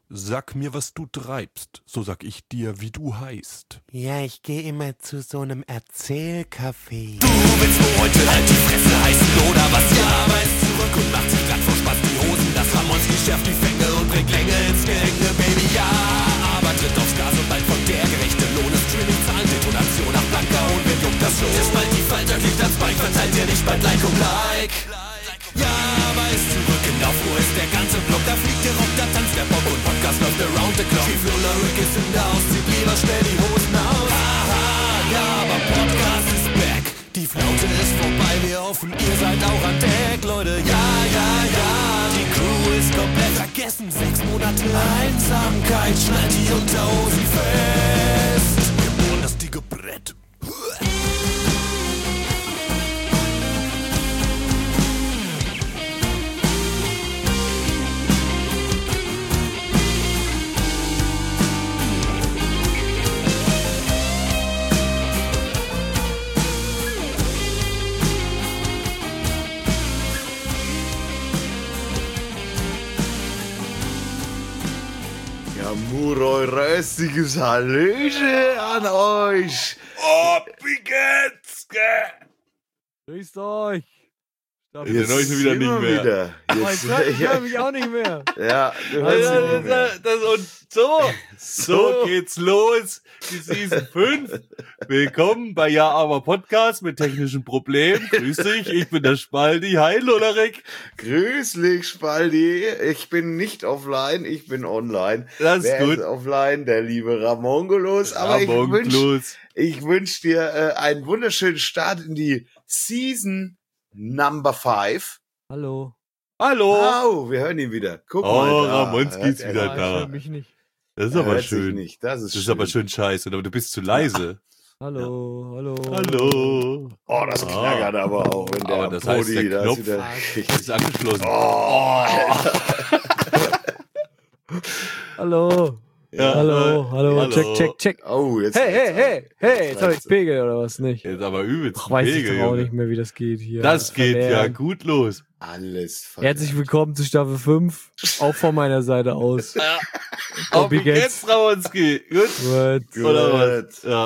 Sag mir, was du treibst, so sag ich dir, wie du heißt. Ja, ich gehe immer zu so einem Erzählcafé. Du willst nur heute halt die Fresse heißen, oder was? Ja, aber ist zurück und macht sich grad vor Spaß die Hosen. Das Ramonski schärft die Fänge und bringt Länge ins Gehänge, Baby, ja. Aber tritt aufs Gas und bald folgt der gerechte Lohn. Das Streaming-Zahlen, Detonation nach Blanker und wer juckt das los? Der Spalt die Falter, kriegt das Bike, verteilt dir nicht bald Like um Like. Ja, aber ist zurück in Aufruhr, ist der ganze Block. Da fliegt der Rock, da tanzt der Bock und Podcast läuft around the clock. Chief Lola Rick ist in der Haus, zieht lieber schnell die Hosen aus. Haha, ja, aber Podcast ist back. Die Flaute ist vorbei, wir hoffen, ihr seid auch an Deck, Leute. Ja, ja, ja, die Crew ist komplett vergessen. 6 Monate Einsamkeit, schnallt die Unterhosen fest. Wir bohren das dicke Brett. Röstiges Hallöchen an euch. Oh, wie geht's? Grüßt euch. Jetzt euch wieder nicht mehr. Jetzt, Ich höre mich auch nicht mehr. ja, du hörst mich nicht mehr. Und so geht's los. Die Season 5. Willkommen bei Ja, aber Podcast mit technischen Problemen. Grüß dich, ich bin der Spaldi. Hi, Lollerek. Grüß dich, Spaldi. Ich bin nicht offline, ich bin online. Das ist Wer gut. ist offline? Der liebe Ramongolos. Aber ich wünsch dir einen wunderschönen Start in die Season Number 5. Hallo. Hallo. Oh, wir hören ihn wieder. Guck Oh, mal. da. Ramonski ist Hört wieder er- Ich höre da. mich nicht. Das ist er aber hört sich schön. Nicht. Das Das ist ist aber schön scheiße, aber du bist zu leise. Hallo, hallo. Hallo. Oh, das knackert aber auch, wenn der Aber das heißt, der da Knopf ist wieder ist angeschlossen. Hallo. Ja. Hallo. Check. Oh, jetzt. Hey. Jetzt habe ich Pegel oder was nicht? Jetzt aber übelst. Ach, weiß ich Pegel, doch auch Junge. nicht mehr, wie das geht hier. Das geht ja Verlernt. gut los. Alles Herzlich willkommen zu Staffel 5. Auch von meiner Seite aus. Auf wie wie geht's, Ramonski? Gut? Gut. Oder was? Ja.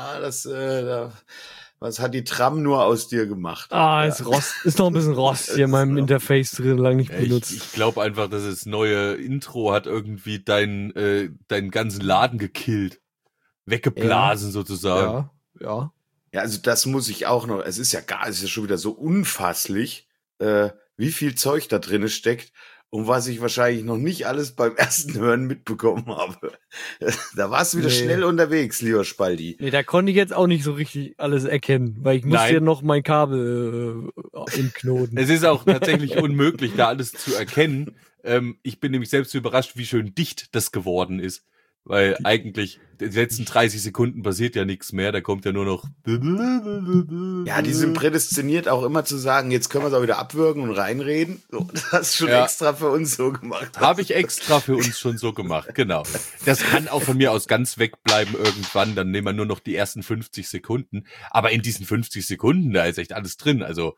Was hat die Tram nur aus dir gemacht? Ist noch ein bisschen Rost hier in meinem Interface drin, lang nicht benutzt. Ich glaube einfach, dass das neue Intro hat irgendwie deinen ganzen Laden gekillt. Weggeblasen sozusagen. Ja. Ja, also das muss ich auch noch. Es ist ja schon wieder so unfasslich, wie viel Zeug da drin steckt und was ich wahrscheinlich noch nicht alles beim ersten Hören mitbekommen habe. Da warst du wieder Nee. schnell unterwegs, lieber Spaldi. Nee, da konnte ich jetzt auch nicht so richtig alles erkennen, weil ich musste Nein. ja noch mein Kabel im Knoten. Es ist auch tatsächlich unmöglich, da alles zu erkennen. Ich bin nämlich selbst überrascht, wie schön dicht das geworden ist. Weil eigentlich die letzten 30 Sekunden passiert ja nichts mehr, da kommt ja nur noch. Ja, die sind prädestiniert auch immer zu sagen, jetzt können wir es auch wieder abwürgen und reinreden. So, das hast du schon Ja. extra für uns so gemacht. Habe ich extra für uns schon so gemacht, genau. Das kann auch von mir aus ganz wegbleiben irgendwann, dann nehmen wir nur noch die ersten 50 Sekunden. Aber in diesen 50 Sekunden, da ist echt alles drin, also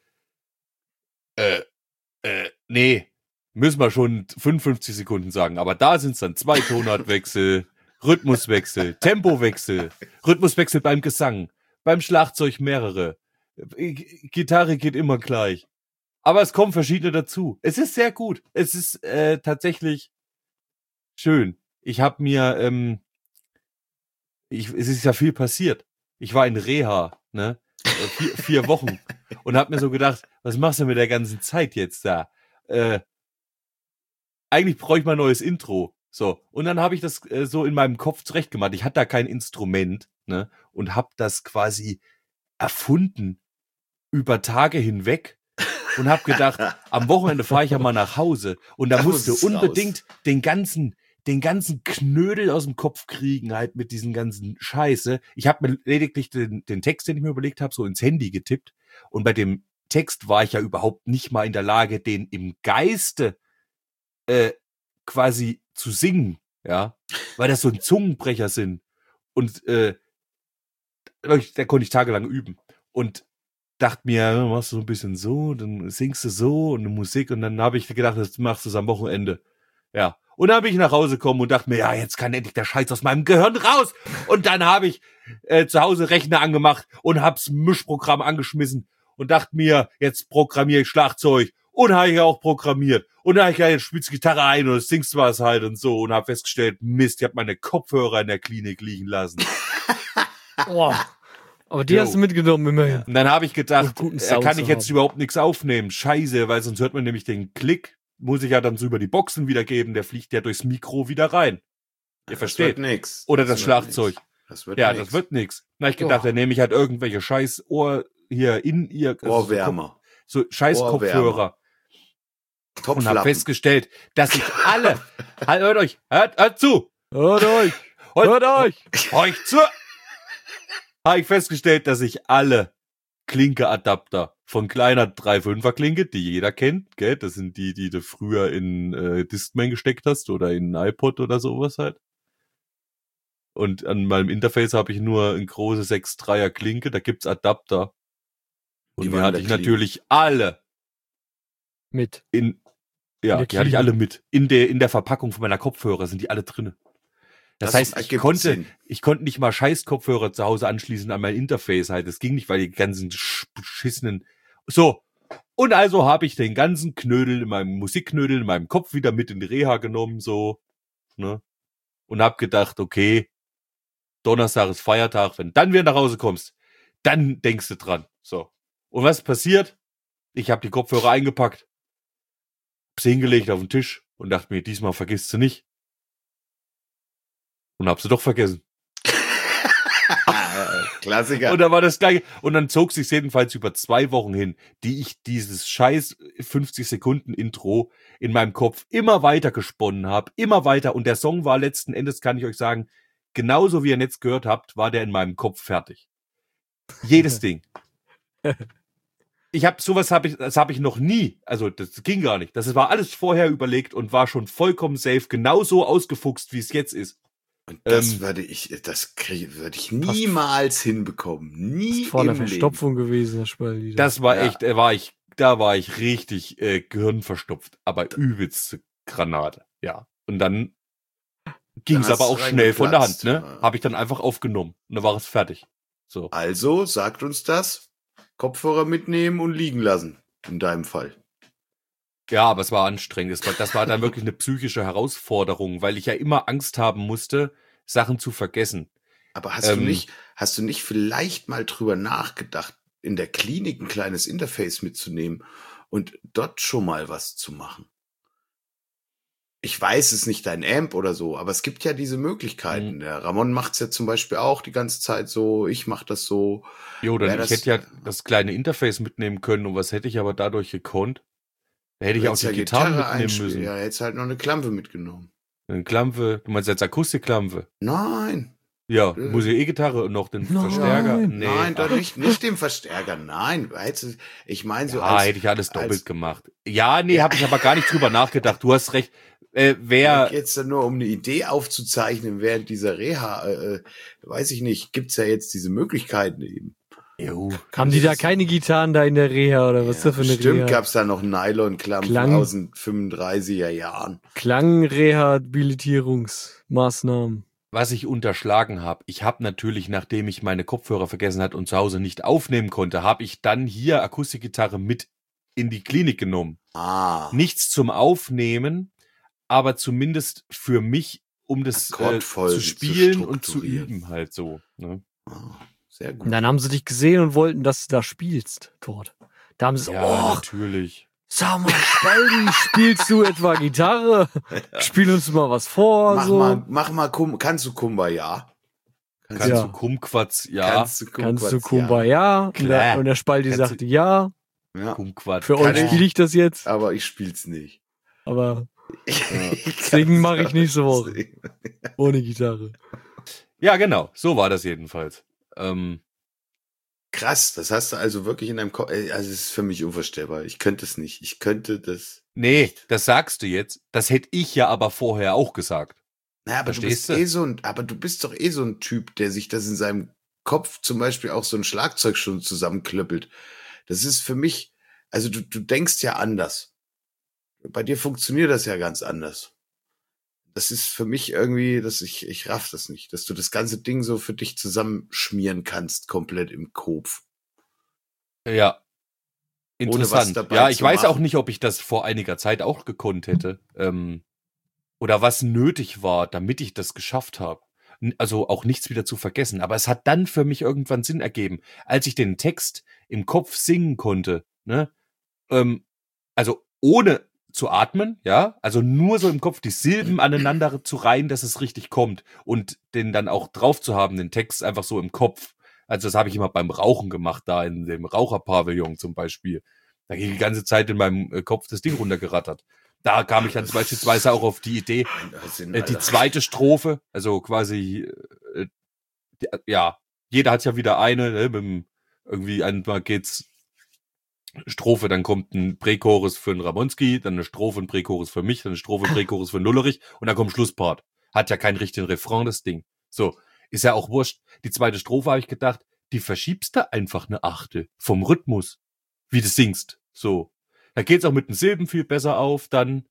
nee, müssen wir schon 55 Sekunden sagen. Aber da sind es dann 2 Tonartwechsel, Rhythmuswechsel, Tempowechsel, Rhythmuswechsel beim Gesang, beim Schlagzeug mehrere. Gitarre geht immer gleich. Aber es kommen verschiedene dazu. Es ist sehr gut. Es ist tatsächlich schön. Ich habe mir, es ist ja viel passiert. Ich war in Reha, ne? 4 Wochen. Und hab mir so gedacht, was machst du mit der ganzen Zeit jetzt da? Eigentlich brauche ich mal ein neues Intro. So. Und dann habe ich das so in meinem Kopf zurechtgemacht. Ich hatte da kein Instrument, ne? Und habe das quasi erfunden über Tage hinweg und habe gedacht, am Wochenende fahre ich ja mal nach Hause und da musst du unbedingt den ganzen Knödel aus dem Kopf kriegen, halt mit diesen ganzen Scheiße. Ich habe mir lediglich den Text, den ich mir überlegt habe, so ins Handy getippt und bei dem Text war ich ja überhaupt nicht mal in der Lage, den im Geiste quasi zu singen, ja, weil das so ein Zungenbrecher sind und da konnte ich tagelang üben und dachte mir, ja, machst du so ein bisschen so, dann singst du so und eine Musik und dann habe ich gedacht, das machst du am Wochenende. Ja, Und dann bin ich nach Hause gekommen und dachte mir, ja, jetzt kann endlich der Scheiß aus meinem Gehirn raus. Und dann habe ich zu Hause Rechner angemacht und hab's Mischprogramm angeschmissen und dachte mir, jetzt programmiere ich Schlagzeug. Und habe ich auch programmiert. Und dann habe ich jetzt spielst Gitarre ein und singst was halt und so. Und habe festgestellt, Mist, ich habe meine Kopfhörer in der Klinik liegen lassen. Boah. Aber die hast du mitgenommen immerhin. Und dann habe ich gedacht, guten Sound kann zu ich jetzt haben. überhaupt nichts aufnehmen. Scheiße, weil sonst hört man nämlich den Klick. Muss ich ja dann so über die Boxen wiedergeben. Der fliegt ja durchs Mikro wieder rein. Ihr versteht? Das wird nix. Oder das wird Schlagzeug. nix. Das wird Ja, nix. das wird nix. Na, ich gedacht, Ja. dann nehme ich halt irgendwelche scheiß Ohr hier in ihr. Ohrwärmer. So scheiß Ohrwärmer. Kopfhörer. Und habe Topflappen. festgestellt, dass ich alle, halt, hört euch, hört zu, Hört euch! Hört euch! euch zu, habe ich festgestellt, dass ich alle Klinke-Adapter von kleiner 3,5er Klinke, die jeder kennt, gell, das sind die du früher in Discman gesteckt hast oder in ein iPod oder sowas halt. Und an meinem Interface habe ich nur eine große 6,3er Klinke, da gibt's Adapter. Und Die die waren hatte da ich clean. natürlich alle Mit. ja, der die hatte ich Klinke. alle mit. In der Verpackung von meiner Kopfhörer sind die alle drinne. Das heißt, ich ergibt konnte Sinn. nicht mal Scheiß-Kopfhörer zu Hause anschließen an mein Interface halt. Das ging nicht, weil die ganzen beschissenen. So. Und also habe ich den ganzen Knödel in meinem Musikknödel in meinem Kopf wieder mit in die Reha genommen, so, ne? Und hab gedacht, okay, Donnerstag ist Feiertag, wenn dann wieder nach Hause kommst, dann denkst du dran. So. Und was passiert? Ich habe die Kopfhörer eingepackt, hab sie hingelegt auf den Tisch und dachte mir, diesmal vergisst du nicht. Und hab sie doch vergessen. Klassiker. Und da war das Gleiche. Und dann zog sich jedenfalls über 2 Wochen hin, die ich dieses scheiß 50 Sekunden Intro in meinem Kopf immer weiter gesponnen habe, immer weiter. Und der Song war letzten Endes, kann ich euch sagen, genauso wie ihr jetzt gehört habt, war der in meinem Kopf fertig. Jedes Ding. Das habe ich noch nie, also das ging gar nicht. Das war alles vorher überlegt und war schon vollkommen safe, genauso ausgefuchst, wie es jetzt ist. Und das würde ich niemals hinbekommen. Nie Ist vor einer im Leben. Verstopfung gewesen, Herr Spaldi. Das war Ja. echt, da war ich richtig gehirnverstopft, aber übelste Granate, ja. Und dann ging es Dann hast aber du auch schnell von der Hand, reingeplatzt. ne? Ja. Habe ich dann einfach aufgenommen und dann war es fertig. So. Also, sagt uns das. Kopfhörer mitnehmen und liegen lassen. In deinem Fall. Ja, aber es war anstrengend. Das war dann wirklich eine psychische Herausforderung, weil ich ja immer Angst haben musste, Sachen zu vergessen. Aber hast du nicht vielleicht mal drüber nachgedacht, in der Klinik ein kleines Interface mitzunehmen und dort schon mal was zu machen? Ich weiß, es ist nicht dein Amp oder so, aber es gibt ja diese Möglichkeiten. Der Ramon macht's ja zum Beispiel auch die ganze Zeit so, ich mach das so. Jo, dann Ja, ich hätte ja das kleine Interface mitnehmen können und was hätte ich aber dadurch gekonnt? Da hätte ich Du auch hättest die ja Gitarren Gitarre mitnehmen einspielen. müssen. Ja, hättest halt noch eine Klampe mitgenommen. Eine Klampe, du meinst jetzt Akustikklampe? Nein. Ja, muss ich E-Gitarre und noch den Nein. Verstärker? Nein, doch ach, nicht den Verstärker. Nein, ich meine so ja, hätte ich alles doppelt als- gemacht. Ja, nee, habe ich aber gar nicht drüber nachgedacht. Du hast recht. Wer jetzt dann nur, um eine Idee aufzuzeichnen während dieser Reha, weiß ich nicht, gibt's ja jetzt diese Möglichkeiten eben. Jo, Haben die da keine Gitarren da in der Reha oder was ist das für eine Stimmt, Reha? gab's da noch Nylon-Klampen Klang- aus den 35er Jahren. Klangrehabilitierungsmaßnahmen. was ich unterschlagen habe, ich habe natürlich, nachdem ich meine Kopfhörer vergessen hat und zu Hause nicht aufnehmen konnte, habe ich dann hier Akustikgitarre mit in die Klinik genommen. Ah, Nichts zum Aufnehmen, aber zumindest für mich, um das Akkordfolgen zu spielen zu und zu strukturieren. üben halt so. Ne? sehr gut. Und dann haben sie dich gesehen und wollten, dass du da spielst dort. Da haben sie so, Ja, oh, natürlich. sag mal, Spaldi, spielst du etwa Gitarre? Spiel uns mal was vor. Mach mal, kannst du Kumbaya? Kannst Ja. du Kumquats, ja, Kannst du Kannst du Kumbaya? Kumbaya? Klar. Und der Spaldi Kannst du- sagte ja. Ja, Kumquat. Für Kann euch ich. spiele ich das jetzt. aber ich spiel's nicht. Aber singen mache ich nächste Woche. Ohne Gitarre. Ja, genau, so war das jedenfalls. Krass, das hast du also wirklich in deinem Kopf. Also es ist für mich unvorstellbar. Ich könnte es nicht. Ich könnte das. Nee, das sagst du jetzt. Das hätte ich ja aber vorher auch gesagt. Naja, aber Verstehst du du? bist aber du bist doch eh so ein Typ, der sich das in seinem Kopf zum Beispiel auch so ein Schlagzeug schon zusammenklöppelt. Das ist für mich, also du denkst ja anders. Bei dir funktioniert das ja ganz anders. das ist für mich irgendwie, ich raff das nicht, dass du das ganze Ding so für dich zusammenschmieren kannst, komplett im Kopf. Ja. Ohne was Interessant. dabei Ja, ich zu weiß auch machen. nicht, ob ich das vor einiger Zeit auch gekonnt hätte. Oder was nötig war, damit ich das geschafft habe. Also auch nichts wieder zu vergessen. Aber es hat dann für mich irgendwann Sinn ergeben, als ich den Text im Kopf singen konnte. Ne? Also ohne zu atmen, ja, also nur so im Kopf die Silben aneinander zu reihen, dass es richtig kommt und den dann auch drauf zu haben, den Text einfach so im Kopf. Also das habe ich immer beim Rauchen gemacht, da in dem Raucherpavillon zum Beispiel. Da ging die ganze Zeit in meinem Kopf das Ding runtergerattert. Da kam ich dann beispielsweise auch auf die Idee, die zweite Strophe, also quasi, ja, jeder hat ja wieder eine, ne, irgendwie einmal geht's Strophe, dann kommt ein Prächorus für den Ramonski, dann eine Strophe, ein Prächorus für mich, dann eine Strophe, ein Prächorus für den Lullerich und dann kommt Schlusspart. Hat ja keinen richtigen Refrain, das Ding. So, ist ja auch wurscht. Die zweite Strophe habe ich gedacht, die verschiebst du einfach eine Achte vom Rhythmus, wie du singst. So, da geht's auch mit den Silben viel besser auf, dann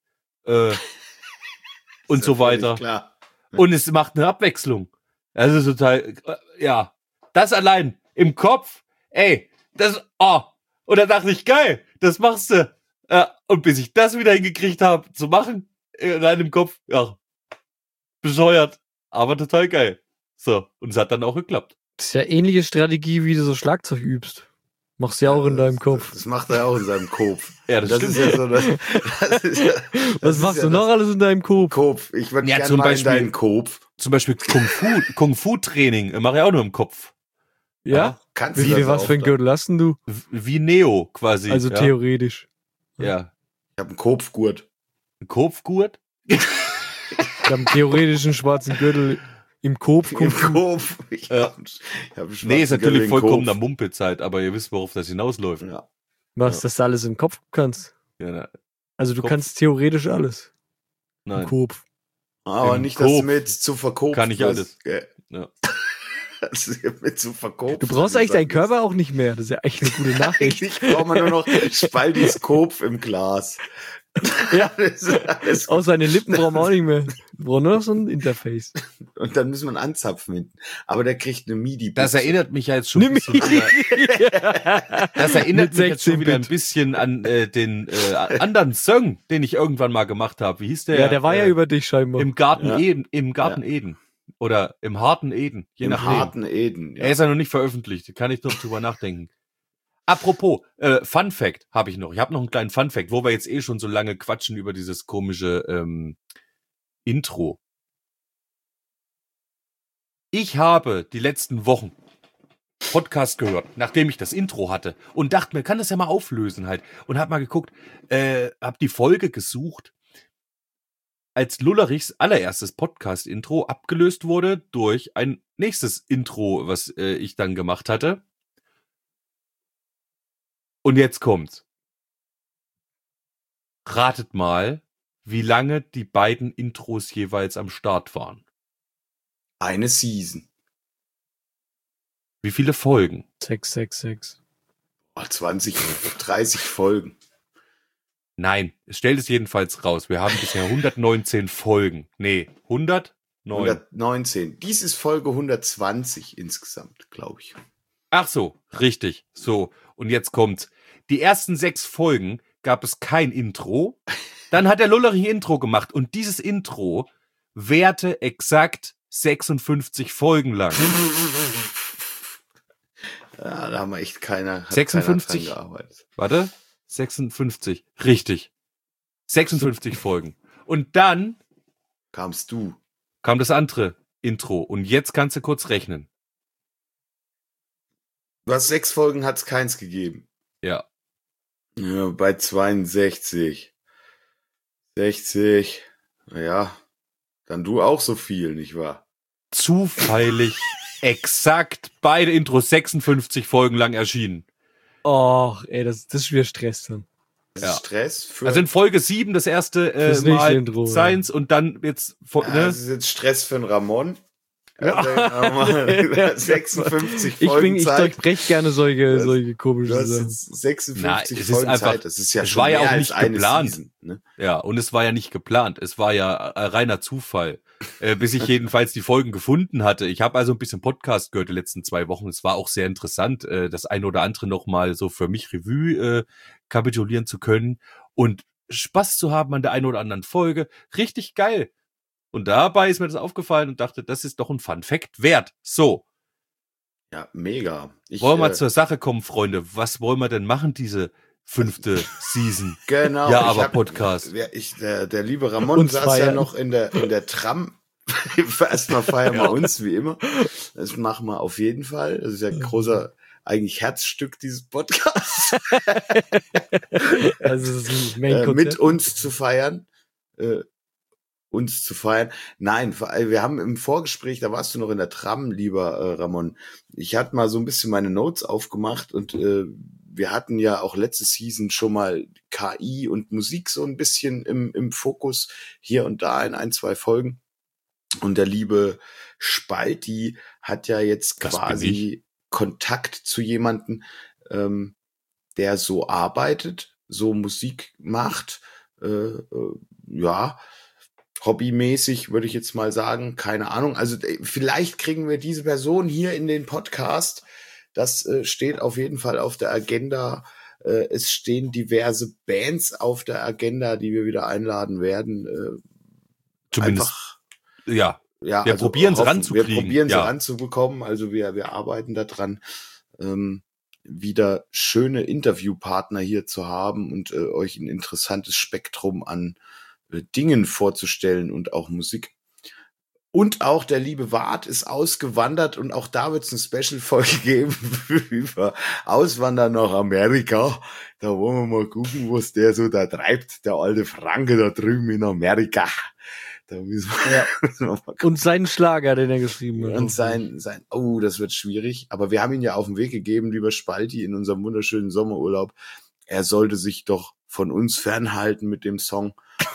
und so weiter. Klar. Und es macht eine Abwechslung. Also total, ja, das allein im Kopf, ey, das, und da dachte ich, geil, das machst du. Und bis ich das wieder hingekriegt habe zu machen, in einem Kopf, ja, bescheuert, aber total geil. So, und es hat dann auch geklappt. Das ist ja ähnliche Strategie, wie du so Schlagzeug übst. Machst du ja auch in deinem Kopf. Das macht er auch in seinem Kopf. Ja, das stimmt. Ist ja so, das Was machst du noch alles in deinem Kopf? Kopf. Ich würde Ja, gerne zum mal Beispiel- in deinen Kopf. Zum Beispiel Kung-Fu-Training mache ich auch nur im Kopf. Ja? Kannst du Wie, das was auch für ein dann? Gürtel hast denn du? Wie Neo quasi. Also ja. theoretisch. Ja. Ich habe einen Kopfgurt. Kopfgurt? Ich habe einen theoretischen schwarzen Gürtel im Kopf. Im Kopf. Ich Ja. hab einen schwarzen Nee, ist Gürtel natürlich im vollkommener Kopf. Mumpelzeit, aber ihr wisst, worauf das hinausläuft. Ja. Was, dass du alles im Kopf kannst. Ja, Also du Kopf. kannst theoretisch alles im nein. Kopf. Aber Im nicht, dass du Kopf mir jetzt zu verkopft kann ich wirst, alles. gell? Ja. Das ist mir zu verkopft. Du brauchst eigentlich deinen Körper auch nicht mehr. Das ist ja echt eine gute Nachricht. Ich brauche nur noch Spaldis Kopf im Glas. Ja. Das ist alles. Auch seine Lippen brauchen wir auch nicht mehr. Wir brauchen nur noch so ein Interface. Und dann müssen wir einen anzapfen hinten. Aber der kriegt eine MIDI. Das erinnert mich ja jetzt schon ein Nimm bisschen Das erinnert Mit mich jetzt schon wieder ein 16-Bit. bisschen an den anderen Song, den ich irgendwann mal gemacht habe. Wie hieß der? Ja, der war ja über dich scheinbar. im Garten Ja. Eden, im Garten Eden oder im harten Eden, je Im nachdem. harten Eden. Er ist ja noch nicht veröffentlicht, kann ich noch drüber nachdenken. Apropos, Fun Fact habe ich noch. Ich habe noch einen kleinen Fun Fact, wo wir jetzt schon so lange quatschen über dieses komische Intro. Ich habe die letzten Wochen Podcast gehört, nachdem ich das Intro hatte und dachte mir, kann das ja mal auflösen halt. Und hab mal geguckt, hab die Folge gesucht, als Lullerichs allererstes Podcast-Intro abgelöst wurde durch ein nächstes Intro, was ich dann gemacht hatte. Und jetzt kommt's. Ratet mal, wie lange die beiden Intros jeweils am Start waren. Eine Season. Wie viele Folgen? 666. 20, 30 Folgen. Nein, es stellt es jedenfalls raus. Wir haben bisher 119 Folgen. Nee, 109. 119. Dies ist Folge 120 insgesamt, glaube ich. Ach so, richtig. So, und jetzt kommt's. Die ersten 6 Folgen gab es kein Intro. Dann hat der Lullerich Intro gemacht und dieses Intro währte exakt 56 Folgen lang. Ja, da haben wir echt keiner. 56? Keiner dran gearbeitet. Warte, 56. Richtig. 56 Folgen. Und dann Kamst du? kam das andere Intro. Und jetzt kannst du kurz rechnen. Du hast 6 Folgen, hat's keins gegeben. Ja. Ja, bei 62. 60. Naja, dann du auch so viel, nicht wahr? Zufällig exakt beide Intros 56 Folgen lang erschienen. Och, ey, das ist wieder Stress dann. Das Ja. ist Stress für. Also in Folge 7 das erste Fürs nächste Mal Intro, Science und dann jetzt das ist jetzt Stress für den Ramon. Also, 56 Ich Folgen Zeit. durchbreche gerne solche Du komischen hast Sachen. jetzt 56 Na, es ist Folgen einfach- Zeit. Das ist ja es schon war ja mehr auch als nicht eine geplant. Season. Ne? Ja, und es war ja nicht geplant. Es war ja reiner Zufall, bis ich jedenfalls die Folgen gefunden hatte. Ich habe also ein bisschen Podcast gehört die letzten 2 Wochen. Es war auch sehr interessant, das eine oder andere nochmal so für mich Revue kapitulieren zu können und Spaß zu haben an der einen oder anderen Folge. Richtig geil. Und dabei ist mir das aufgefallen und dachte, das ist doch ein Fun-Fact wert. So, Ja, mega. wollen wir zur Sache kommen, Freunde. Was wollen wir denn machen, diese 5. Season? Genau. Ja, ich aber hab- Podcast. Der liebe Ramon Uns saß ja feiern. noch in der Tram. Erstmal feiern wir uns, wie immer. Das machen wir auf jeden Fall. Das ist ja ein großer, eigentlich Herzstück dieses Podcasts. Also, das ist ein Main-Konzept. Mit uns zu feiern. Nein, wir haben im Vorgespräch, da warst du noch in der Tram, lieber Ramon. Ich hatte mal so ein bisschen meine Notes aufgemacht und wir hatten ja auch letzte Season schon mal KI und Musik so ein bisschen im Fokus, hier und da in 1, 2 Folgen. Und der liebe Spalti hat ja jetzt Das bin quasi Kontakt zu jemanden, der so arbeitet, so Musik macht, ja, hobbymäßig würde ich jetzt mal sagen, keine Ahnung. Also vielleicht kriegen wir diese Person hier in den Podcast. Das steht auf jeden Fall auf der Agenda. Es stehen diverse Bands auf der Agenda, die wir wieder einladen werden. Zumindest, Einfach, ja. ja, Wir probieren sie hoffen- ranzukriegen, Wir probieren sie ja. ranzubekommen. Also wir arbeiten daran, wieder schöne Interviewpartner hier zu haben und euch ein interessantes Spektrum an Dingen vorzustellen und auch Musik. Und auch der liebe Wart ist ausgewandert und auch da wird es eine Special-Folge geben über Auswandern nach Amerika. Da wollen wir mal gucken, was der so da treibt, der alte Franke da drüben in Amerika. Da müssen wir mal gucken. Und seinen Schlager, den er geschrieben hat. Und sein, das wird schwierig. Aber wir haben ihn ja auf den Weg gegeben, lieber Spalti, in unserem wunderschönen Sommerurlaub. Er sollte sich doch von uns fernhalten mit dem Song,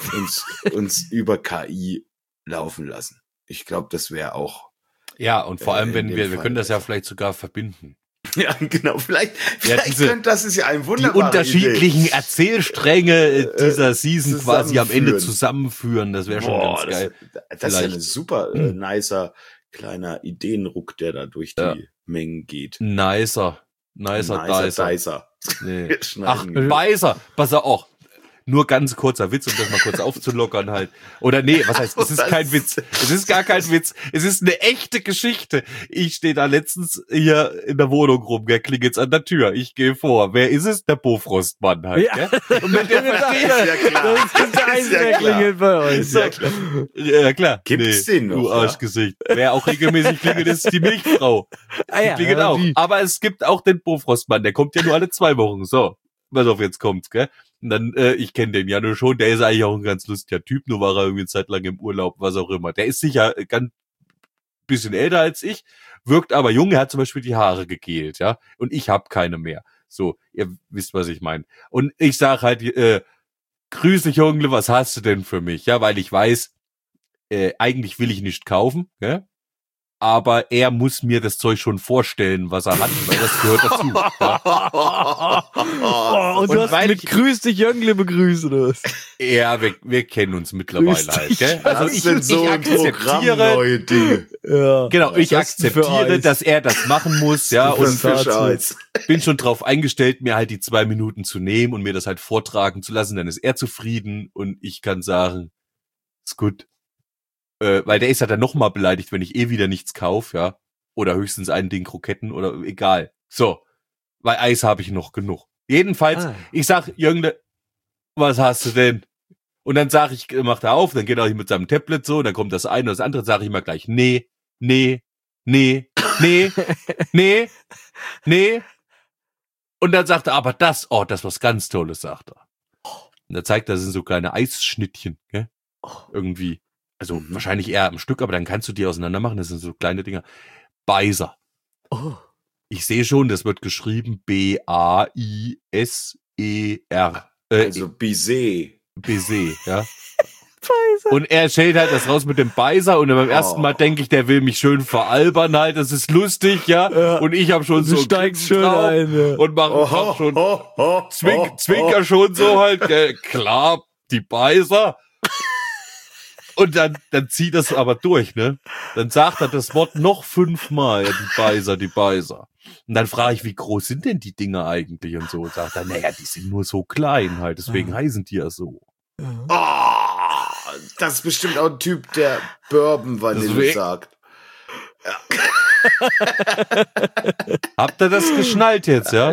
uns über KI laufen lassen. Ich glaube, das wäre auch. Ja, und vor allem, In wenn dem wir Fall können das ja besser. vielleicht sogar verbinden. Ja, genau. Vielleicht diese- könnte das ist ja ein Die wunderbarer unterschiedlichen Idee. Erzählstränge dieser Season quasi am Ende zusammenführen. zusammenführen. Das wäre schon Boah, ganz geil. das ist ja eine Vielleicht. super nicer kleiner Ideenruck, der da durch die Ja. Mengen geht. Nicer, Dicer. Dicer. Nee. Wir Ach, schneiden. Beiser. Pass auf. Nur ganz kurzer Witz, um das mal kurz aufzulockern halt. Oder nee, was heißt, es ist kein Witz. Es ist gar kein Witz. Es ist eine echte Geschichte. Ich stehe da letztens hier in der Wohnung rum, gell, klingelt's an der Tür. Ich gehe vor. Wer ist es? Der Bofrostmann halt, Ja. gell? Und mit dem verstehe ja klar. Das ist der Einzige, der klingelt bei euch. Ist ja klar. ja, klar. Gibt's den noch, Du ja? Arschgesicht. Wer auch regelmäßig klingelt, ist die Milchfrau. Ah ja, Die klingelt ja, auch. die. Aber es gibt auch den Bofrostmann, der kommt ja nur alle 2 Wochen. So, pass auf, jetzt kommt's, gell? Und dann, ich kenne den ja nur schon, der ist eigentlich auch ein ganz lustiger Typ, nur war er irgendwie eine Zeit lang im Urlaub, was auch immer. Der ist sicher ganz bisschen älter als ich, wirkt aber jung, er hat zum Beispiel die Haare gegelt, ja, und ich habe keine mehr. So, ihr wisst, was ich meine. Und ich sag halt, grüß dich, Jungle, was hast du denn für mich? Ja, weil ich weiß, eigentlich will ich nicht kaufen, gell? Aber er muss mir das Zeug schon vorstellen, was er hat, weil das gehört dazu. Ja. Oh, und Und du hast weil mit ich- Grüß dich Jöngle begrüßt, oder was? Ja, wir kennen uns mittlerweile Grüß halt, dich. gell? Das sind so im Programm neue Dinge. Ja. Genau, ich Was denn für akzeptiere, Eis? dass er das machen muss, ja, Und und Fischeis. bin schon drauf eingestellt, mir halt die 2 Minuten zu nehmen und mir das halt vortragen zu lassen, dann ist er zufrieden und ich kann sagen, ist gut. Weil der ist ja dann nochmal beleidigt, wenn ich wieder nichts kaufe, ja. Oder höchstens ein Ding Kroketten oder egal. So, weil Eis habe ich noch genug. Jedenfalls, Ah. ich sag, Jüngle, was hast du denn? Und dann sag ich, macht er auf, dann geht er mit seinem Tablet so, dann kommt das eine oder das andere, sage ich immer gleich, nee. Und dann sagt er, aber das ist was ganz Tolles, sagt er. Und da zeigt er, das sind so kleine Eisschnittchen, gell? Irgendwie. Also wahrscheinlich eher am Stück, aber dann kannst du die auseinander machen, das sind so kleine Dinger. Beiser. Oh. Ich sehe schon, das wird geschrieben B-A-I-S-E-R. Also Bizet. Baiser, ja. Und er stellt halt das raus mit dem Beiser und beim ersten Mal denke ich, der will mich schön veralbern halt, das ist lustig, ja. Und ich habe schon Du so steigst Grinsen schön drauf ein, ja. und mach schon Zwinker schon so halt, gell, klar, die Beiser. Und dann zieht das aber durch, ne? Dann sagt er das Wort noch 5-mal, ja, die Beiser. Und dann frage ich, wie groß sind denn die Dinger eigentlich und so. Und sagt er, naja, die sind nur so klein halt, deswegen heißen die ja so. Das ist bestimmt auch ein Typ, der Bourbon Vanille Deswegen- sagt. Habt ihr das geschnallt jetzt, ja?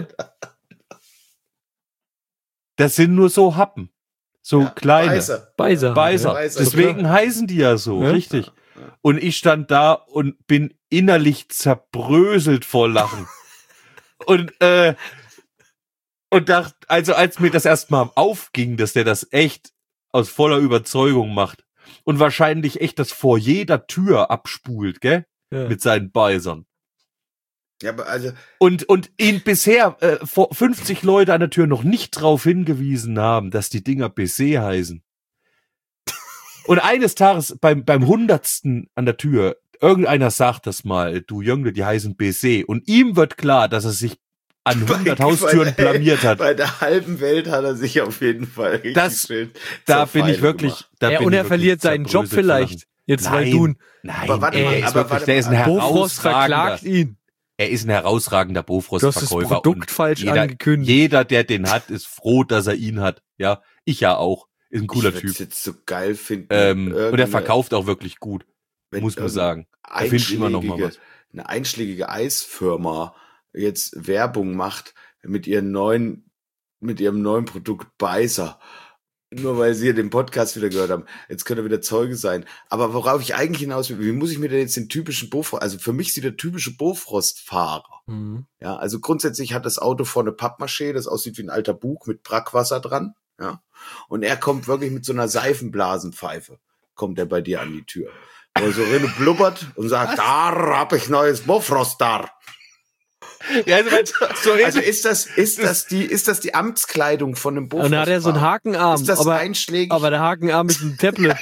Das sind nur so Happen. So kleine. Weißer. Beiser. Beiser. Beiser. Deswegen heißen die ja so, Ja. richtig. Und ich stand da und bin innerlich zerbröselt vor Lachen. und dachte, also als mir das erstmal aufging, dass der das echt aus voller Überzeugung macht und wahrscheinlich echt das vor jeder Tür abspult, gell? Ja. Mit seinen Beisern. Ja, aber also, Und ihn bisher vor 50 Leute an der Tür noch nicht drauf hingewiesen haben, dass die Dinger BC heißen. Und eines Tages beim 100. an der Tür, irgendeiner sagt das mal, du Jüngling, die heißen BC. Und ihm wird klar, dass er sich an 100 Haustüren blamiert hat. Bei der halben Welt hat er sich auf jeden Fall richtig Das- schön Da zur bin ich Feinde wirklich. gemacht. Da Ja, bin und ich er wirklich verliert seinen Job zerbröselt vor vielleicht. Lachen. Jetzt, weil Nein. du Nein, Aber warte er mal, ist aber wirklich, warte der ist ein mal. Bofrost herausragender. verklagt ihn. Er ist ein herausragender Du hast das Bofrost-Verkäufer. Produkt und falsch jeder, angekündigt. Jeder, der den hat, ist froh, dass er ihn hat. Ja, ich ja auch. Ist ein cooler Ich würd's Typ. jetzt so geil finden. Und er irgendeine- verkauft auch wirklich gut, wenn muss man irgendeine sagen. Er findet immer noch mal was. Eine einschlägige Eisfirma jetzt Werbung macht mit ihrem neuen Produkt Beiser. Nur weil sie den Podcast wieder gehört haben. Jetzt können wir wieder Zeuge sein. Aber worauf ich eigentlich hinaus will, wie muss ich mir denn jetzt den typischen Bofrost, also für mich sieht der typische Bofrost-Fahrer. Mhm. Ja, also grundsätzlich hat das Auto vorne Pappmaché, das aussieht wie ein alter Bug mit Brackwasser dran. Ja. Und er kommt wirklich mit so einer Seifenblasenpfeife, kommt er bei dir an die Tür. Wo er so rinne blubbert und sagt, da hab ich neues Bofrost da. Ja, Also ist das die Amtskleidung von einem Bofrost? Und dann hat er so einen Hakenarm. Ist das aber, einschlägig? aber der Hakenarm ist ein Tablet.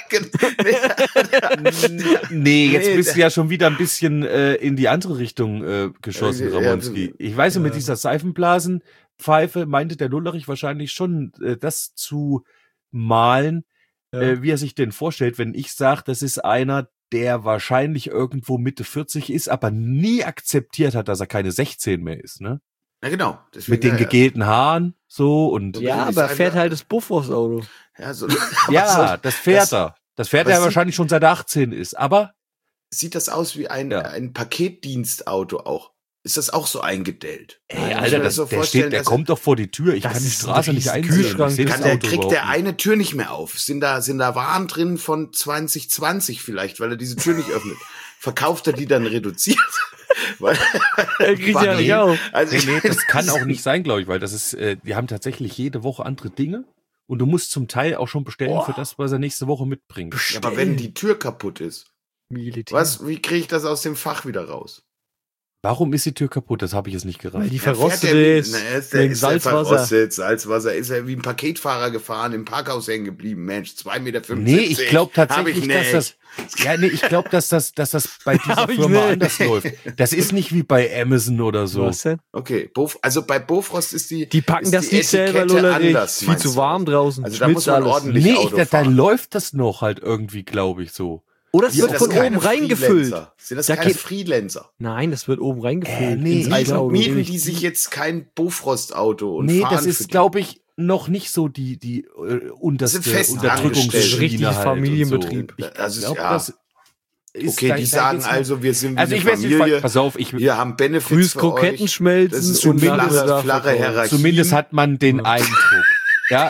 Nee, jetzt Nee, bist du ja schon wieder ein bisschen in die andere Richtung geschossen, Ja, Ramonski. Ich weiß ja, mit dieser Seifenblasenpfeife meinte der Lullerich wahrscheinlich schon, das zu malen, wie er sich denn vorstellt, wenn ich sage, das ist einer, der wahrscheinlich irgendwo Mitte 40 ist, aber nie akzeptiert hat, dass er keine 16 mehr ist, ne? Ja, genau. Deswegen, Mit den ja, gegelten Haaren, so und Ja, ist aber einfach- fährt halt das Bofrost-Auto. Ja, so, ja, das fährt er. Das fährt das er sieht- wahrscheinlich schon seit er 18 ist, aber sieht das aus wie ein Paketdienstauto auch? Ist das auch so eingedellt? ey, Muss Alter, man das, so der vorstellen, steht, der dass- kommt doch vor die Tür. Ich Das kann die ist ein Straße nicht riesen einsehen. Kühlschrank. Ich seh das Der Auto kriegt überhaupt der nicht. eine Tür nicht mehr auf. Sind da Waren drin von 2020 vielleicht, weil er diese Tür nicht öffnet. Verkauft er die dann reduziert? Weil, Er kriegt ja nicht auf. Also Nee, das kann auch nicht sein, glaube ich, weil das ist, die haben tatsächlich jede Woche andere Dinge und du musst zum Teil auch schon bestellen für das, was er nächste Woche mitbringt. Ja, aber wenn die Tür kaputt ist, Militär. wie kriege ich das aus dem Fach wieder raus? Warum ist die Tür kaputt? Das habe ich jetzt nicht Weil geraten. die Ja, verrostet fährt der ist. wie- na, ist wegen der Salzwasser. verrostet, Salzwasser. Ist er wie ein Paketfahrer gefahren, im Parkhaus hängen geblieben. Mensch, 2,75 Meter. Nee, ich glaube Hab tatsächlich, ich dass das. Ja, nee, ich glaube, dass das bei dieser Hab ich Firma nicht. anders läuft. Das ist nicht wie bei Amazon oder so. Was denn? Okay, also bei Bofrost ist die Die packen ist das die nicht selber, Etikette Lullerich. anders, Viel meinst zu du? warm draußen. Also da muss Schmilzt man alles. ordentlich Nee, Auto da fahren. läuft das noch halt irgendwie, glaube ich, so. Oder es Sind wird das von keine oben reingefüllt. Freelancer? Sind das Da keine geht- Freelancer? Nein, das wird oben reingefüllt. nee, ins ich Eisauto. Mieten die sich jetzt kein Bofrost-Auto und Nee, fahren das für ist, die? glaube ich, noch nicht so die unterste Das sind fest Unterdrückungsschiene Richtig halt Familienbetrieb. und so. Ich Also, glaube, ja. das ist Okay, da- die da sagen geht's also, wir sind wie Also eine ich weiß nicht, Familie. pass auf, ich Wir haben Benefits Frühes für Kroketten euch. schmelzen Das ist so und flache Hierarchie. zumindest hat man den Eindruck. Ja,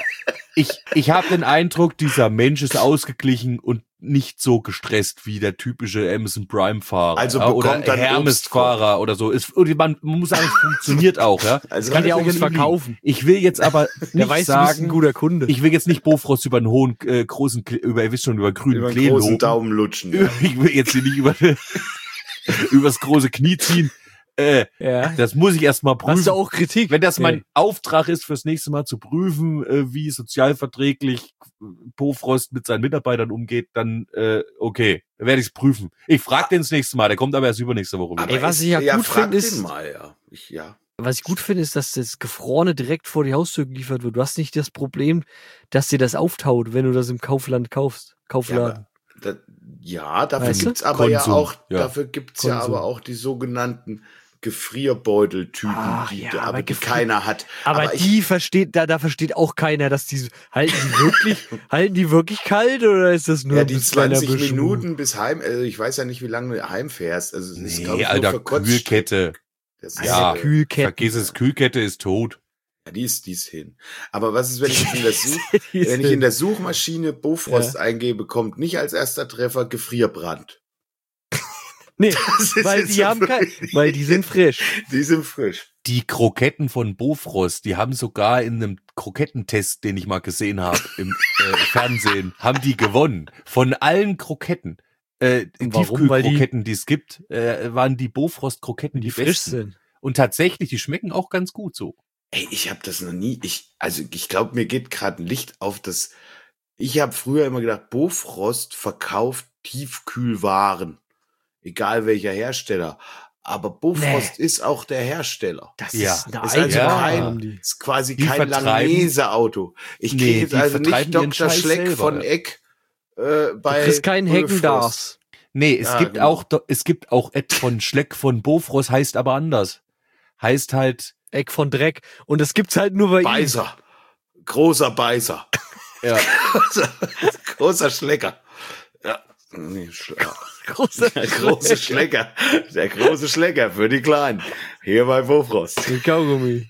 ich habe den Eindruck, dieser Mensch ist ausgeglichen und nicht so gestresst wie der typische Amazon Prime Fahrer, Also ja, oder bekommt dann Hermes Fahrer oder so. Man muss sagen, es funktioniert auch, ja. Also Kann ja auch natürlich was verkaufen. Ich will jetzt aber Der nicht weiß, du bist ein sagen, guter Kunde. ich will jetzt nicht Bofrost über einen hohen großen ihr wisst schon, über grünen über einen Klee großen loben. Daumen lutschen. Ja. Ich will jetzt hier nicht übers große Knie ziehen. Ja. Das muss ich erstmal Hast prüfen. du auch Kritik? Wenn das mein Auftrag ist, fürs nächste Mal zu prüfen, wie sozialverträglich Bofrost mit seinen Mitarbeitern umgeht, dann okay, dann werde ich es prüfen. Ich frage den das nächste Mal, der kommt aber erst übernächste Woche wieder. Ey, was ich ja gut frag finde, den ist- mal, ja. Was ich gut finde, ist, dass das Gefrorene direkt vor die Haustür geliefert wird. Du hast nicht das Problem, dass dir das auftaut, wenn du das im Kaufland kaufst. Kaufladen. Dafür Weißt du? gibt's aber ja Konsum, auch, ja. dafür gibt's ja Konsum. aber auch die sogenannten Gefrierbeuteltypen, Ach die, ja, aber aber die Gefrier- keiner hat. Aber die versteht, da versteht auch keiner, dass die, halten die wirklich kalt oder ist das nur ja, ein die kleiner 20 Beschwur? Minuten bis heim, also ich weiß ja nicht, wie lange du heimfährst. Also es ist, glaub Nee, ich, Alter, nur verkotzt. Kühlkette. Das Ja, ist, Kühlkette. Vergiss es, Kühlkette ist tot. ja, die ist hin. Aber was ist, wenn ich jetzt Die ist wenn ich in der Suchmaschine Bofrost Ja. eingebe, kommt nicht als erster Treffer Gefrierbrand. Nee, Das ist weil jetzt die so haben kein, wirklich- weil die sind frisch. Die sind frisch. Die Kroketten von Bofrost, die haben sogar in einem Krokettentest, den ich mal gesehen habe im Fernsehen, haben die gewonnen. Von allen Kroketten, Warum? Weil die- Tiefkühlkroketten, die es gibt, waren die Bofrost-Kroketten die frisch besten. sind. Und tatsächlich, die schmecken auch ganz gut so. Ey, ich habe das noch nie. Ich glaube, mir geht gerade ein Licht auf das. Ich habe früher immer gedacht, Bofrost verkauft Tiefkühlwaren, egal welcher Hersteller. Aber Bofrost ist auch der Hersteller. Das Ja. ist eine Ist also eigene Ja. haben die. ist quasi Die kein vertreiben- Langnese-Auto. Ich Nee, kriege jetzt die also vertreiben nicht ihren Dr. Scheiß Schleck selber. von Eck Du bei kriegst keinen Bofrost. Heckendarß. Nee, es Ja, gibt genau. es gibt auch Ed von Schleck von Bofrost, heißt aber anders. Heißt halt, Eck von Dreck. Und das gibt's halt nur bei ihm. Beißer. Großer Beißer. ja, Großer Schlecker. Ja. Nee, Großer Der große Schlecker. Der große Schlecker für die Kleinen. Hier bei Bofrost. Mit Kaugummi.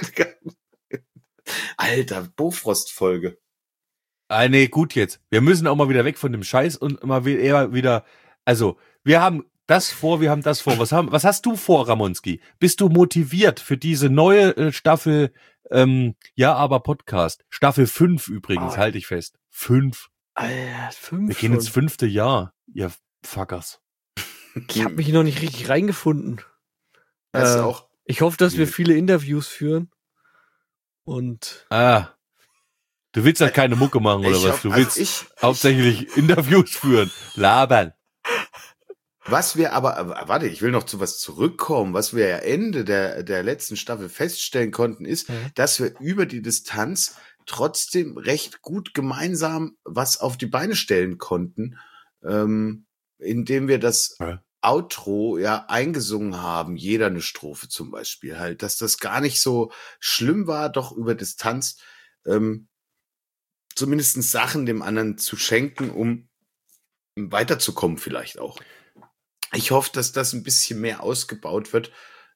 Alter, Bofrost-Folge. nee, gut jetzt. Wir müssen auch mal wieder weg von dem Scheiß und mal eher wieder, also, wir haben das vor. Was hast du vor, Ramonski? Bist du motiviert für diese neue Staffel, ja, aber Podcast? Staffel 5 übrigens, halte ich fest. 5. Alter, 5 Wir gehen ins 5. Jahr, ihr Fuckers. Ich habe mich noch nicht richtig reingefunden. Das ist Äh, auch. Ich hoffe, dass wir viele Interviews führen. Und Du willst halt keine Mucke machen, oder Ich was? hab- Du also willst ich- hauptsächlich Interviews führen. Labern. Was wir aber, warte, ich will noch zu was zurückkommen. Was wir ja Ende der letzten Staffel feststellen konnten, ist, dass wir über die Distanz trotzdem recht gut gemeinsam was auf die Beine stellen konnten, indem wir das Ja. Outro ja eingesungen haben, jeder eine Strophe zum Beispiel halt, dass das gar nicht so schlimm war, doch über Distanz zumindest Sachen dem anderen zu schenken, um weiterzukommen vielleicht auch. Ich hoffe, dass das ein bisschen mehr ausgebaut wird.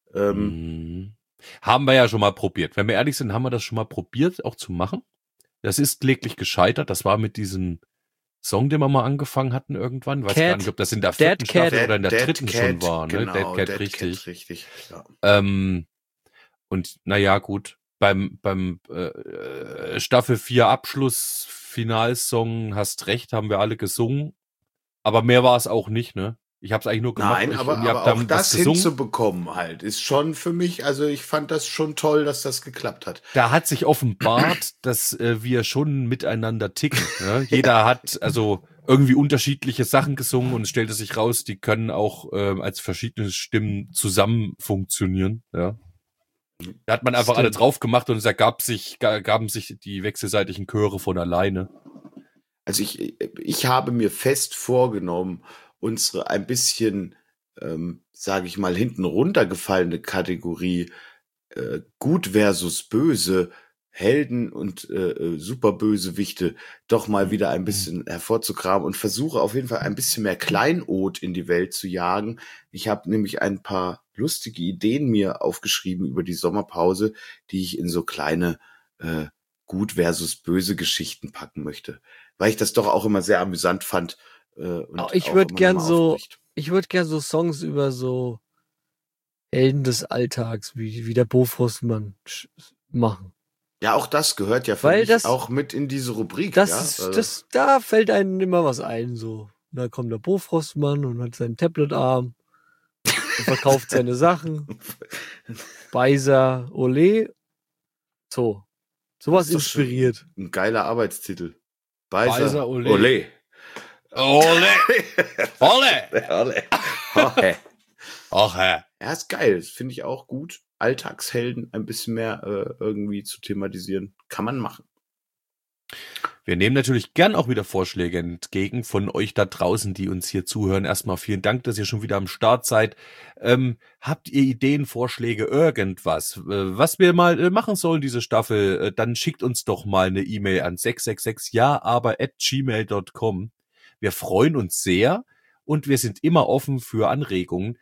Haben wir ja schon mal probiert. Wenn wir ehrlich sind, haben wir das schon mal probiert, auch zu machen. Das ist kläglich gescheitert. Das war mit diesem Song, den wir mal angefangen hatten irgendwann. Weiß Cat. gar nicht, ob das in der Dead 4. Cat. Staffel oder in der Dead 3. Cat, schon war. Ne? genau, Dead Cat, Dead richtig. Cat, richtig. Ja. Und naja, gut. Beim Staffel 4 Abschluss Finalsong, hast recht, haben wir alle gesungen. Aber mehr war es auch nicht, ne? Ich habe es eigentlich nur gemacht. Nein, ihr aber habt auch dann das was gesungen. hinzubekommen halt, ist schon für mich, also ich fand das schon toll, dass das geklappt hat. Da hat sich offenbart, dass wir schon miteinander ticken. Ne? Jeder hat also irgendwie unterschiedliche Sachen gesungen und es stellte sich raus, die können auch als verschiedene Stimmen zusammen funktionieren. Ja. Da hat man einfach alle drauf gemacht und es gaben sich die wechselseitigen Chöre von alleine. Also ich habe mir fest vorgenommen, unsere ein bisschen, sage ich mal, hinten runtergefallene Kategorie Gut versus Böse, Helden und Superbösewichte doch mal wieder ein bisschen hervorzugraben und versuche auf jeden Fall ein bisschen mehr Kleinod in die Welt zu jagen. Ich habe nämlich ein paar lustige Ideen mir aufgeschrieben über die Sommerpause, die ich in so kleine Gut versus Böse Geschichten packen möchte, weil ich das doch auch immer sehr amüsant fand. Und ich auch würde immer gern noch mal so, aufbricht. ich würde gern so Songs über so Helden des Alltags, wie der Bofrostmann machen. Ja, auch das gehört ja für Weil mich das- auch mit in diese Rubrik. Das ja? ist, Also, da fällt einem immer was ein, so. Da kommt der Bofrostmann und hat seinen Tabletarm. Er verkauft seine Sachen. Beiser, Ole. So. Sowas Das ist doch schön. inspiriert. Ein geiler Arbeitstitel. Beiser, Beiser, Ole. Ole. Ole! Ole! Ole. Ole. Ach, hä. Ja, ist geil. Das finde ich auch gut. Alltagshelden ein bisschen mehr irgendwie zu thematisieren. Kann man machen. Wir nehmen natürlich gern auch wieder Vorschläge entgegen von euch da draußen, die uns hier zuhören. Erstmal vielen Dank, dass ihr schon wieder am Start seid. Habt ihr Ideen, Vorschläge, irgendwas, was wir mal machen sollen, diese Staffel, dann schickt uns doch mal eine E-Mail an 666jaaber@gmail.com. Wir freuen uns sehr und wir sind immer offen für Anregungen.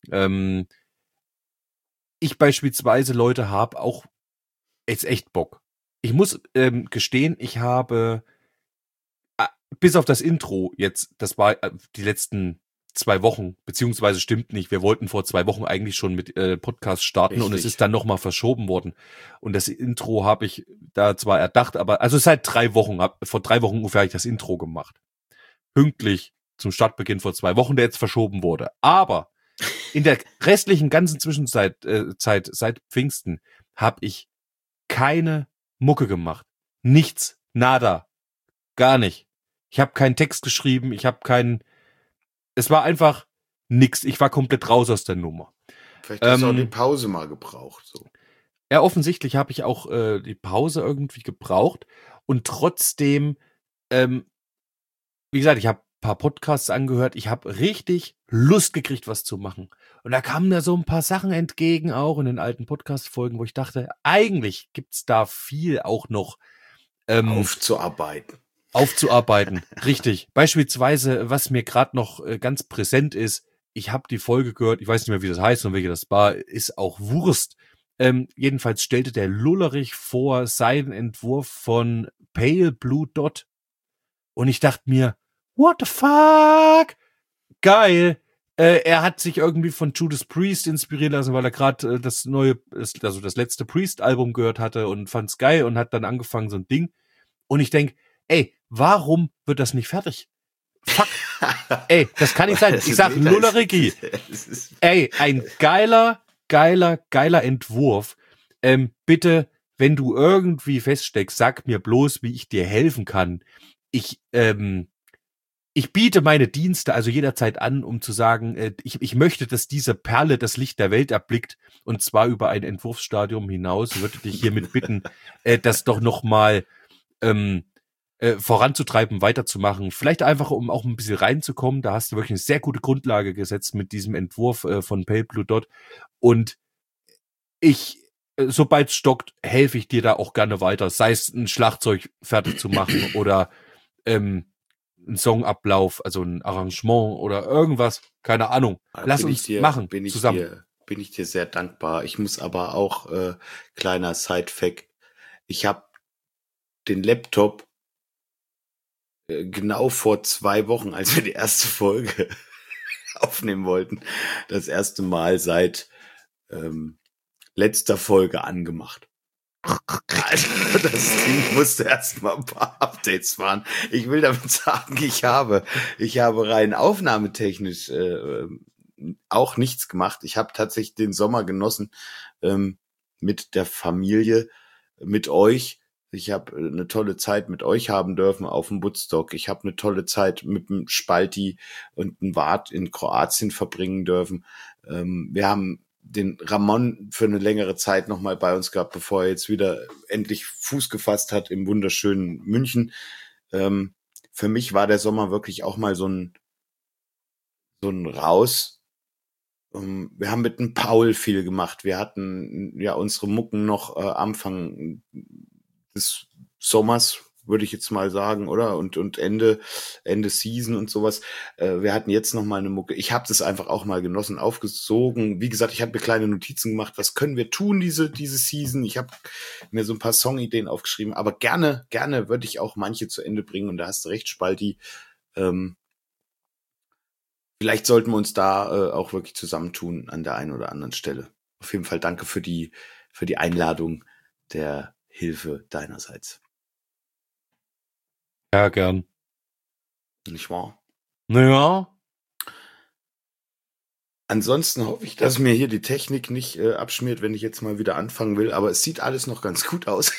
Ich beispielsweise, Leute, habe auch jetzt echt Bock. Ich muss gestehen, ich habe bis auf das Intro jetzt, das war die letzten 2 Wochen, beziehungsweise stimmt nicht, wir wollten vor 2 Wochen eigentlich schon mit Podcast starten und es Richtig. ist dann nochmal verschoben worden. Und das Intro habe ich da zwar erdacht, aber also seit 3 Wochen, vor 3 Wochen ungefähr habe ich das Intro gemacht. Pünktlich zum Startbeginn vor 2 Wochen, der jetzt verschoben wurde. Aber in der restlichen ganzen Zwischenzeit Zeit, seit Pfingsten habe ich keine Mucke gemacht. Nichts. Nada. Gar nicht. Ich habe keinen Text geschrieben. Es war einfach nix. Ich war komplett raus aus der Nummer. Vielleicht hast du auch die Pause mal gebraucht. So. Ja, offensichtlich habe ich auch die Pause irgendwie gebraucht. Und trotzdem, wie gesagt, ich habe ein paar Podcasts angehört. Ich habe richtig Lust gekriegt, was zu machen. Und da kamen da so ein paar Sachen entgegen, auch in den alten Podcast-Folgen, wo ich dachte, eigentlich gibt's da viel auch noch Aufzuarbeiten. aufzuarbeiten. Richtig. Beispielsweise, was mir gerade noch ganz präsent ist, ich habe die Folge gehört, ich weiß nicht mehr, wie das heißt und welche das war, ist auch Wurst. Jedenfalls stellte der Lullerich vor seinen Entwurf von Pale Blue Dot. Und ich dachte mir, what the fuck? Geil. Er hat sich irgendwie von Judas Priest inspirieren lassen, weil er gerade das letzte Priest-Album gehört hatte und fand's geil und hat dann angefangen, so ein Ding. Und ich denk, ey, warum wird das nicht fertig? Fuck. Ey, das kann nicht sein. Ich sag Lullerigi. Ey, ein geiler Entwurf. Bitte, wenn du irgendwie feststeckst, sag mir bloß, wie ich dir helfen kann. Ich biete meine Dienste also jederzeit an, um zu sagen, ich möchte, dass diese Perle das Licht der Welt erblickt, und zwar über ein Entwurfsstadium hinaus. Ich würde dich hiermit bitten, das doch nochmal voranzutreiben, weiterzumachen. Vielleicht einfach, um auch ein bisschen reinzukommen. Da hast du wirklich eine sehr gute Grundlage gesetzt mit diesem Entwurf von Pale Blue Dot. Und sobald es stockt, helfe ich dir da auch gerne weiter. Sei es ein Schlagzeug fertig zu machen oder ein Songablauf, also ein Arrangement oder irgendwas. Keine Ahnung. Lass uns machen zusammen. Bin ich dir sehr dankbar. Ich muss aber auch, kleiner Side-Fact, ich habe den Laptop genau vor 2 Wochen, als wir die erste Folge aufnehmen wollten, das erste Mal seit letzter Folge angemacht. Also, das Ding musste erstmal ein paar Updates fahren. Ich will damit sagen, ich habe rein aufnahmetechnisch auch nichts gemacht. Ich habe tatsächlich den Sommer genossen mit der Familie, mit euch. Ich habe eine tolle Zeit mit euch haben dürfen auf dem Woodstock. Ich habe eine tolle Zeit mit dem Spalti und dem Wart in Kroatien verbringen dürfen. Wir haben den Ramon für eine längere Zeit nochmal bei uns gehabt, bevor er jetzt wieder endlich Fuß gefasst hat im wunderschönen München. Für mich war der Sommer wirklich auch mal so ein Raus. Wir haben mit dem Paul viel gemacht. Wir hatten ja unsere Mucken noch Anfang des Sommers, würde ich jetzt mal sagen, oder? Und Ende Season und sowas. Wir hatten jetzt noch mal eine Mucke. Ich habe das einfach auch mal genossen, aufgesogen. Wie gesagt, ich habe mir kleine Notizen gemacht. Was können wir tun diese Season? Ich habe mir so ein paar Songideen aufgeschrieben. Aber gerne würde ich auch manche zu Ende bringen. Und da hast du recht, Spalti. Vielleicht sollten wir uns da auch wirklich zusammentun an der einen oder anderen Stelle. Auf jeden Fall danke für die Einladung der Hilfe deinerseits. Ja, gern. Nicht wahr? Naja. Ansonsten hoffe ich, dass mir hier die Technik nicht abschmiert, wenn ich jetzt mal wieder anfangen will. Aber es sieht alles noch ganz gut aus.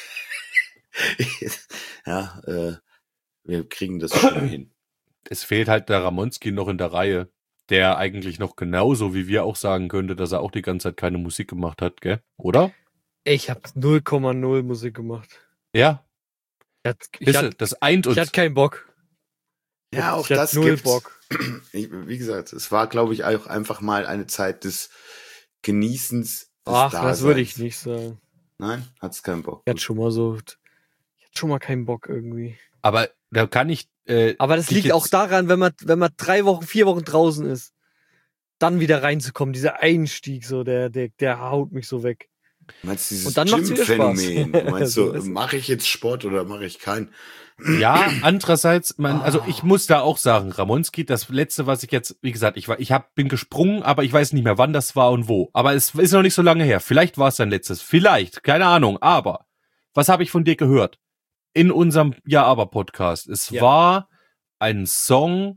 Ja, wir kriegen das schon hin. Es fehlt halt der Ramonski noch in der Reihe, der eigentlich noch genauso wie wir auch sagen könnte, dass er auch die ganze Zeit keine Musik gemacht hat, gell? Oder? Ich habe 0,0 Musik gemacht. Ja. Ich hatte Das eint uns. keinen Bock. Ja, auch Ich hatte das null gibt's. Bock. Wie gesagt, es war, glaube ich, auch einfach mal eine Zeit des Genießens. Des Ach, das würde ich Daseins. nicht sagen. Nein, hat's keinen Bock. Ich hatte schon mal keinen Bock irgendwie. Aber da kann ich. Aber das dich liegt jetzt- auch daran, wenn man 4 Wochen draußen ist, dann wieder reinzukommen. Dieser Einstieg, so, der haut mich so weg. Du meinst dieses Und dann macht's wieder Gym-Phänomen? Spaß. Du meinst So so, ist es. mache ich jetzt Sport oder mache ich keinen? Ja, andererseits, also ich muss da auch sagen, Ramonski, das letzte, was ich jetzt, wie gesagt, bin gesprungen, aber ich weiß nicht mehr, wann das war und wo. Aber es ist noch nicht so lange her. Vielleicht war es dein letztes. Vielleicht, keine Ahnung. Aber was habe ich von dir gehört? In unserem Ja-Aber-Podcast. Es Ja. war ein Song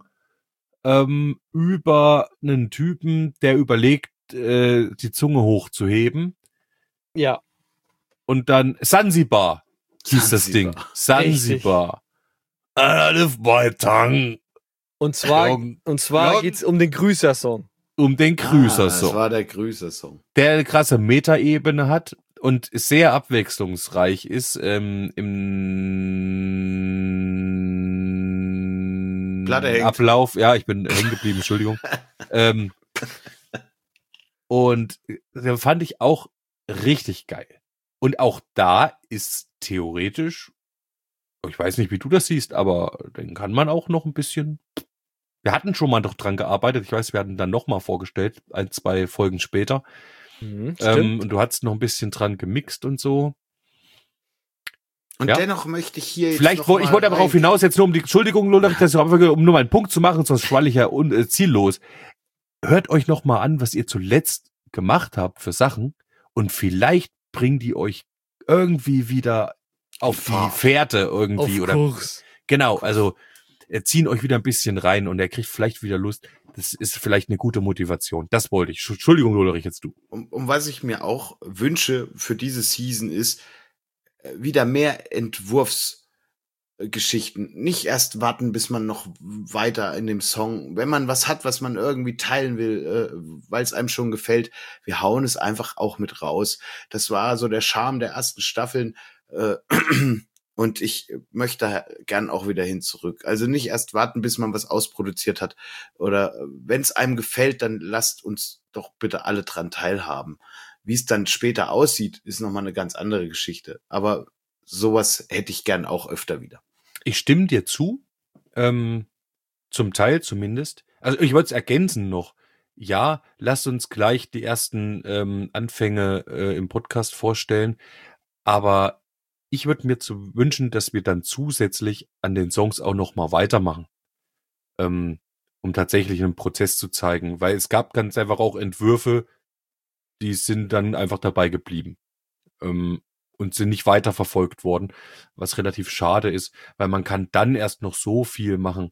über einen Typen, der überlegt, die Zunge hochzuheben. Ja. Und dann Sansibar hieß das Ding. Sansibar. I live my tongue. Und zwar Ja. geht's um den Grüßer-Song. Um den Das Grüßer-Song. war der Grüßer-Song. Der eine krasse Metaebene hat und sehr abwechslungsreich ist im Platte hängt. Ablauf. Ja, ich bin hängen geblieben, Entschuldigung. Und den fand ich auch richtig geil. Und auch da ist theoretisch, ich weiß nicht, wie du das siehst, aber den kann man auch noch ein bisschen. Wir hatten schon mal doch dran gearbeitet. Ich weiß, wir hatten dann noch mal vorgestellt, 1-2 Folgen später. Stimmt. Und du hast noch ein bisschen dran gemixt und so. Und Ja. dennoch möchte ich hier jetzt Vielleicht, noch ich mal wollte aber darauf rein- hinaus, jetzt nur um die Entschuldigung, Lullerich, das ist einfach, um nur mal einen Punkt zu machen, sonst schwalle ich ja ziellos. Hört euch noch mal an, was ihr zuletzt gemacht habt für Sachen und vielleicht bringen die euch irgendwie wieder auf die Fahrt. Fährte irgendwie Auf oder Kurs. genau, also ziehen euch wieder ein bisschen rein und er kriegt vielleicht wieder Lust. Das ist vielleicht eine gute Motivation. Das wollte ich. Entschuldigung, Lullerich, jetzt du. Um was ich mir auch wünsche für diese Season ist, wieder mehr Entwurfsgeschichten. Nicht erst warten, bis man noch weiter in dem Song, wenn man was hat, was man irgendwie teilen will, weil es einem schon gefällt, wir hauen es einfach auch mit raus. Das war so der Charme der ersten Staffeln. Und ich möchte gern auch wieder hin zurück. Also nicht erst warten, bis man was ausproduziert hat. Oder wenn es einem gefällt, dann lasst uns doch bitte alle dran teilhaben. Wie es dann später aussieht, ist nochmal eine ganz andere Geschichte. Aber sowas hätte ich gern auch öfter wieder. Ich stimme dir zu, zum Teil zumindest. Also ich wollte es ergänzen noch. Ja, lasst uns gleich die ersten Anfänge im Podcast vorstellen. Aber ich würde mir wünschen, dass wir dann zusätzlich an den Songs auch noch mal weitermachen, um tatsächlich einen Prozess zu zeigen. Weil es gab ganz einfach auch Entwürfe, die sind dann einfach dabei geblieben und sind nicht weiter verfolgt worden, was relativ schade ist, weil man kann dann erst noch so viel machen.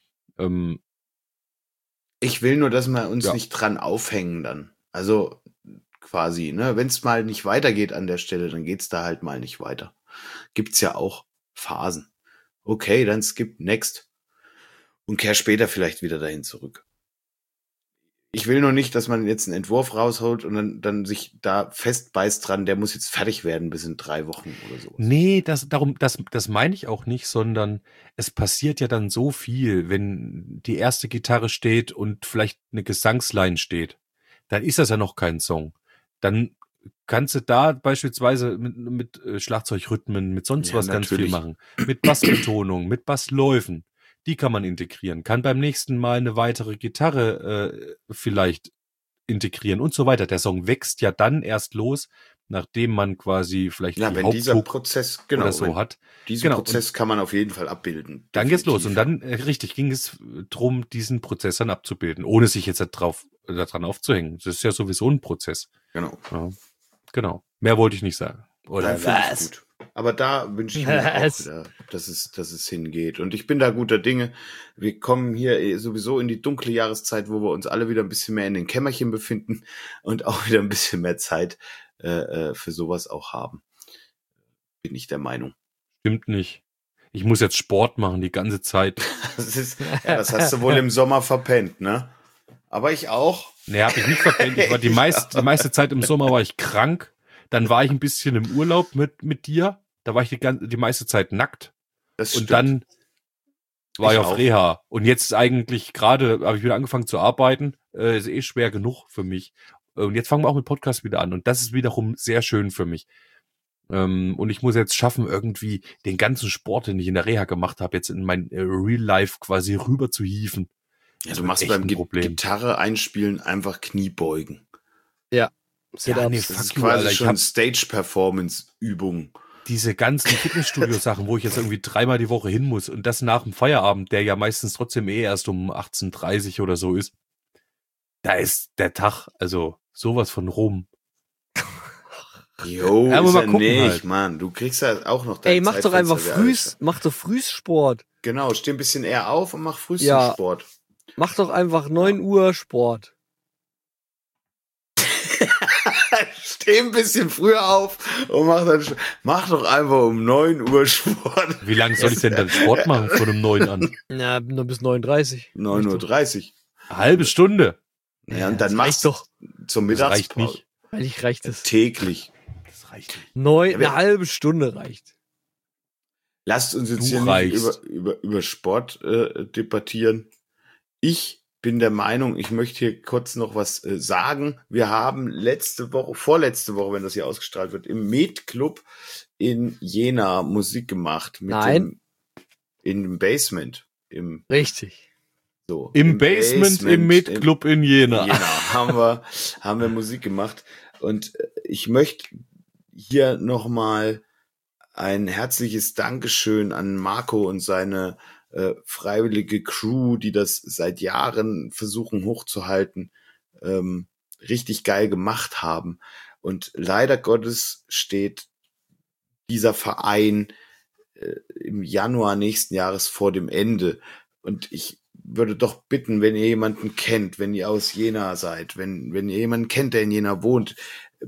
Ich will nur, dass wir uns Ja. nicht dran aufhängen dann. Also quasi, ne, wenn es mal nicht weitergeht an der Stelle, dann geht's da halt mal nicht weiter. Gibt's ja auch Phasen. Okay, dann skip next und kehr später vielleicht wieder dahin zurück. Ich will nur nicht, dass man jetzt einen Entwurf rausholt und dann sich da festbeißt dran, der muss jetzt fertig werden bis in 3 Wochen oder so. Nee, das meine ich auch nicht, sondern es passiert ja dann so viel, wenn die erste Gitarre steht und vielleicht eine Gesangsline steht, dann ist das ja noch kein Song. Dann kannst du da beispielsweise mit Schlagzeugrhythmen, mit sonst Ja, was ganz viel natürlich. machen. Mit Bassbetonung, mit Bassläufen. Die kann man integrieren. Kann beim nächsten Mal eine weitere Gitarre vielleicht integrieren und so weiter. Der Song wächst ja dann erst los, nachdem man quasi vielleicht Ja, die wenn dieser Haupthook Prozess, genau, oder so wenn hat. diesen Genau, Prozess kann man auf jeden Fall abbilden. Dann geht's los. Definitiv. Und dann, richtig, ging es drum, diesen Prozess dann abzubilden, ohne sich jetzt daran aufzuhängen. Das ist ja sowieso ein Prozess. Genau. Ja, genau. Mehr wollte ich nicht sagen. Oder Dann finde ich was? gut. Aber da wünsche ich mir auch wieder, dass es hingeht. Und ich bin da guter Dinge. Wir kommen hier sowieso in die dunkle Jahreszeit, wo wir uns alle wieder ein bisschen mehr in den Kämmerchen befinden und auch wieder ein bisschen mehr Zeit für sowas auch haben. Bin ich der Meinung. Stimmt nicht. Ich muss jetzt Sport machen die ganze Zeit. Das hast du wohl im Sommer verpennt, ne? Aber ich auch. Nee, hab ich nicht verpennt. Ich war die meiste Zeit im Sommer war ich krank. Dann war ich ein bisschen im Urlaub mit dir. Da war ich die meiste Zeit nackt. Das Und stimmt. dann war ich auf auch. Reha. Und jetzt eigentlich gerade habe ich wieder angefangen zu arbeiten. Ist schwer genug für mich. Und jetzt fangen wir auch mit Podcast wieder an. Und das ist wiederum sehr schön für mich. Und ich muss jetzt schaffen, irgendwie den ganzen Sport, den ich in der Reha gemacht habe, jetzt in mein Real Life quasi rüber zu hieven. Ja, du machst beim Gitarre einspielen einfach Kniebeugen. Ja, nee, Das ist fuck you, quasi Alter. Ich schon hab Stage-Performance-Übung. diese ganzen Fitnessstudio-Sachen, wo ich jetzt irgendwie 3-mal die Woche hin muss und das nach dem Feierabend, der ja meistens trotzdem erst um 18:30 oder so ist. Da ist der Tag, also sowas von rum. Jo, Ja, aber ist mal ja gucken nicht, halt. Mann. Du kriegst ja auch noch Ey, mach doch einfach Zeitfenster, mach doch Frühsport. Genau, steh ein bisschen eher auf und mach Frühstückssport. Mach doch einfach 9 Uhr Sport. Steh ein bisschen früher auf und mach doch einfach um 9 Uhr Sport. Wie lange soll ich denn dann Sport machen von um 9 an? Na, nur bis 39. 9:30 Uhr. Eine halbe Stunde. Ja, und das dann reicht machst du doch. zum Das reicht Mittagspause. nicht. Eigentlich reicht es. Täglich. Das reicht nicht. Eine halbe Stunde reicht. Lasst uns jetzt Du hier nicht reichst. über Sport debattieren. Ich bin der Meinung, ich möchte hier kurz noch was sagen. Wir haben vorletzte Woche, wenn das hier ausgestrahlt wird, im Med Club in Jena Musik gemacht. Nein. In dem Basement. Richtig. Im Basement im Med Club in Jena. Jena haben wir Musik gemacht. Und ich möchte hier nochmal ein herzliches Dankeschön an Marco und seine freiwillige Crew, die das seit Jahren versuchen hochzuhalten, richtig geil gemacht haben. Und leider Gottes steht dieser Verein im Januar nächsten Jahres vor dem Ende. Und ich würde doch bitten, wenn ihr jemanden kennt, wenn ihr aus Jena seid, wenn ihr jemanden kennt, der in Jena wohnt,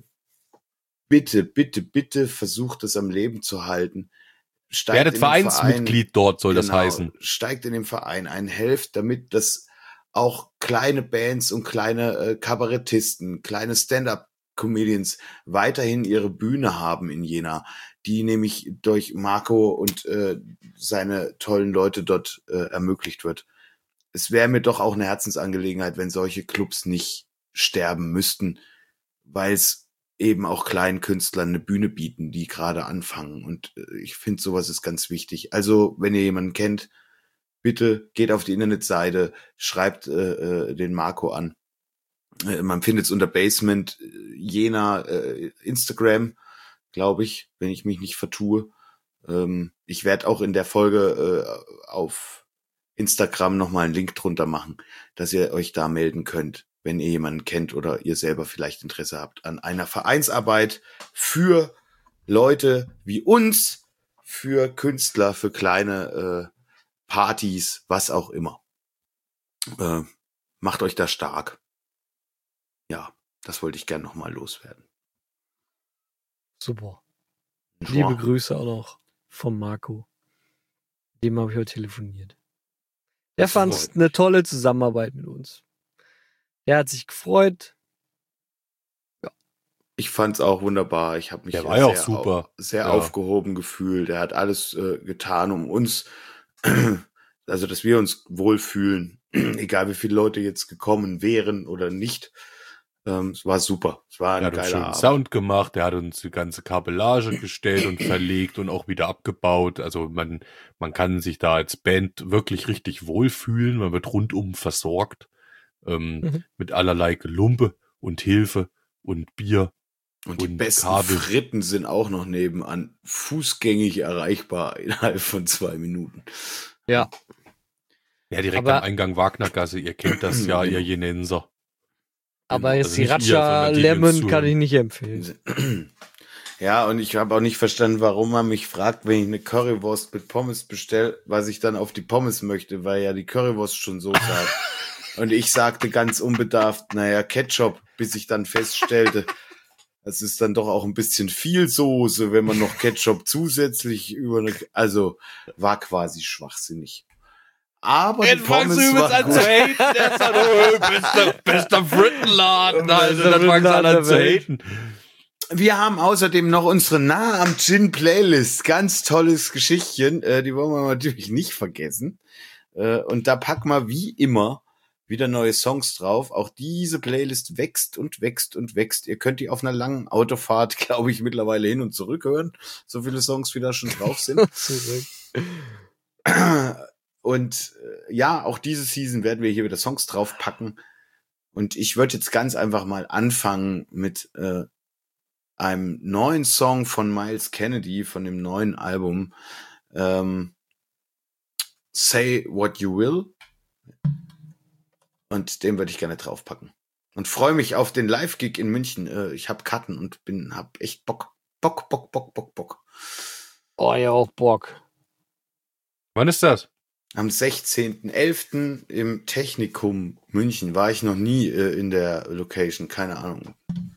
bitte versucht es am Leben zu halten. Werdet Vereinsmitglied dort, soll das heißen. Steigt in den Verein ein, helft, damit das auch kleine Bands und kleine Kabarettisten, kleine Stand-up-Comedians weiterhin ihre Bühne haben in Jena, die nämlich durch Marco und seine tollen Leute dort ermöglicht wird. Es wäre mir doch auch eine Herzensangelegenheit, wenn solche Clubs nicht sterben müssten, weil es eben auch kleinen Künstlern eine Bühne bieten, die gerade anfangen. Und ich finde, sowas ist ganz wichtig. Also, wenn ihr jemanden kennt, bitte geht auf die Internetseite, schreibt den Marco an. Man findet es unter Basement Jena Instagram, glaube ich, wenn ich mich nicht vertue. Ich werde auch in der Folge auf Instagram nochmal einen Link drunter machen, dass ihr euch da melden könnt, wenn ihr jemanden kennt oder ihr selber vielleicht Interesse habt an einer Vereinsarbeit für Leute wie uns, für Künstler, für kleine Partys, was auch immer. Macht euch da stark. Ja, das wollte ich gern nochmal loswerden. Super. Liebe Grüße auch noch vom Marco. Mit dem habe ich heute telefoniert. Der fand es eine tolle Zusammenarbeit mit uns. Der hat sich gefreut. Ja. Ich fand's auch wunderbar. Ich habe mich Der war ja auch super. Sehr aufgehoben gefühlt. Er hat alles getan, um uns, also dass wir uns wohlfühlen, egal wie viele Leute jetzt gekommen wären oder nicht. Es war super. Es war ein geiler Abend. Sound gemacht. Der hat uns die ganze Kabellage gestellt und verlegt und auch wieder abgebaut. Also man kann sich da als Band wirklich richtig wohlfühlen. Man wird rundum versorgt. Mit allerlei Gelumpe und Hilfe und Bier. Und die besten Fritten sind auch noch nebenan fußgängig erreichbar innerhalb von 2 Minuten. Ja. Ja, direkt am Eingang Wagnergasse. Ihr kennt das ja, ihr Jenenser. Aber jetzt die Ratscha Lemon kann ich nicht empfehlen. Ja, und ich habe auch nicht verstanden, warum man mich fragt, wenn ich eine Currywurst mit Pommes bestelle, was ich dann auf die Pommes möchte, weil ja die Currywurst schon Soße hat. Und ich sagte ganz unbedarft, naja, Ketchup, bis ich dann feststellte, das ist dann doch auch ein bisschen viel Soße, wenn man noch Ketchup zusätzlich also war quasi schwachsinnig. Aber die Pommes waren gut. Bester Frittenladen, also dann fangst du an zu haten. Wir haben außerdem noch unsere Nah am Gin Playlist. Ganz tolles Geschichtchen. Die wollen wir natürlich nicht vergessen. Und da packen wir wie immer wieder neue Songs drauf. Auch diese Playlist wächst und wächst und wächst. Ihr könnt die auf einer langen Autofahrt, glaube ich, mittlerweile hin und zurück hören. So viele Songs, wie da schon drauf sind. Und ja, auch diese Season werden wir hier wieder Songs draufpacken. Und ich würde jetzt ganz einfach mal anfangen mit einem neuen Song von Myles Kennedy, von dem neuen Album Say What You Will. Und den würde ich gerne draufpacken. Und freue mich auf den Live-Gig in München. Ich habe Karten und hab echt Bock. Bock. Oh ja, auch Bock. Wann ist das? Am 16.11. im Technikum München. War ich noch nie in der Location, keine Ahnung.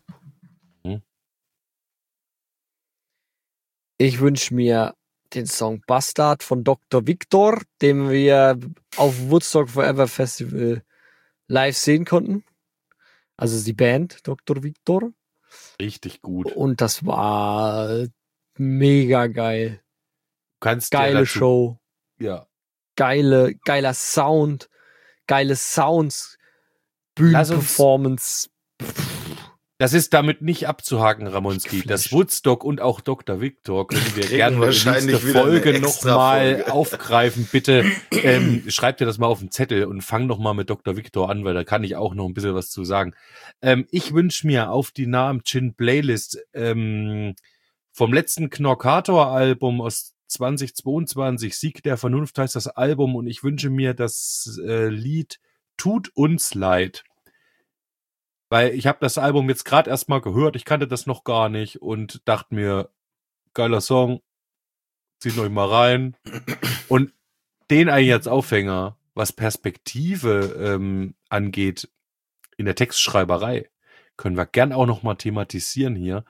Ich wünsche mir den Song Bastard von Dr. Victor, den wir auf Woodstock Forever Festival live sehen konnten. Also die Band Dr. Victor. Richtig gut. Und das war mega geil. Geile Show. Ja. Geiler Sound. Geile Sounds. Bühnenperformance. Das ist damit nicht abzuhaken, Ramonski. Das Woodstock und auch Dr. Victor können wir gerne in der nächsten Folge nochmal aufgreifen. Bitte schreibt dir das mal auf den Zettel und fang noch mal mit Dr. Victor an, weil da kann ich auch noch ein bisschen was zu sagen. Ich wünsche mir auf die Nah am Gin Playlist vom letzten Knorkator-Album aus 2022, Sieg der Vernunft heißt das Album, und ich wünsche mir das Lied Tut uns leid. Weil ich habe das Album jetzt gerade erst mal gehört, ich kannte das noch gar nicht und dachte mir, geiler Song, zieht euch mal rein. Und den eigentlich als Aufhänger, was Perspektive angeht in der Textschreiberei, können wir gern auch noch mal thematisieren hier.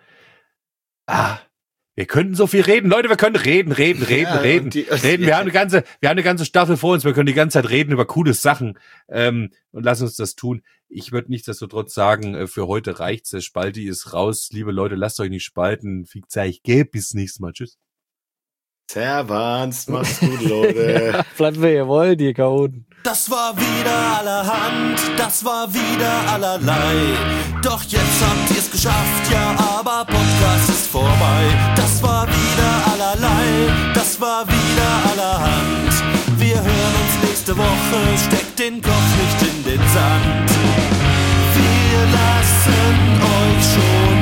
Wir könnten so viel reden. Leute, wir können reden. Wir haben eine ganze Staffel vor uns. Wir können die ganze Zeit reden über coole Sachen. Und lass uns das tun. Ich würde nichtsdestotrotz sagen, für heute reicht's. Der Spalti ist raus. Liebe Leute, lasst euch nicht spalten. Bis nächstes Mal. Tschüss. Servus, macht's gut, Leute. Bleibt wer ihr wollt, ihr Chaoten. Das war wieder allerhand, das war wieder allerlei. Doch jetzt habt ihr's geschafft, ja, aber Podcast ist vorbei. Das war wieder allerlei, das war wieder allerhand. Wir hören uns nächste Woche, steckt den Kopf nicht in den Sand. Wir lassen euch schon